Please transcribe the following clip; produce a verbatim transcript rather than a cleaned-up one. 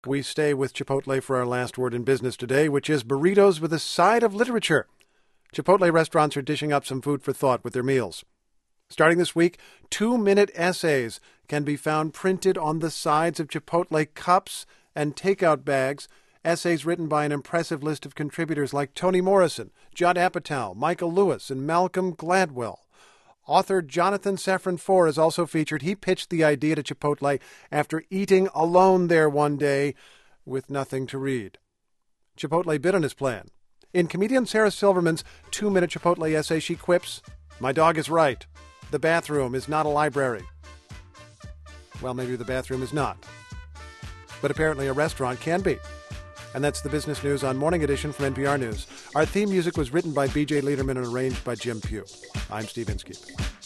We stay with Chipotle for our last word in business today, which is burritos with a side of literature. Chipotle restaurants are dishing up some food for thought with their meals. Starting this week, two-minute essays can be found printed on the sides of Chipotle cups and takeout bags, essays written by an impressive list of contributors like Toni Morrison, Judd Apatow, Michael Lewis, and Malcolm Gladwell. Author Jonathan Safran Foer is also featured. He pitched the idea to Chipotle after eating alone there one day with nothing to read. Chipotle bid on his plan. In comedian Sarah Silverman's two-minute Chipotle essay, she quips, "My dog is right. The bathroom is not a library." Well, maybe the bathroom is not. But apparently a restaurant can be. And that's the business news on Morning Edition from N P R News. Our theme music was written by B J Liederman and arranged by Jim Pugh. I'm Steve Inskeep.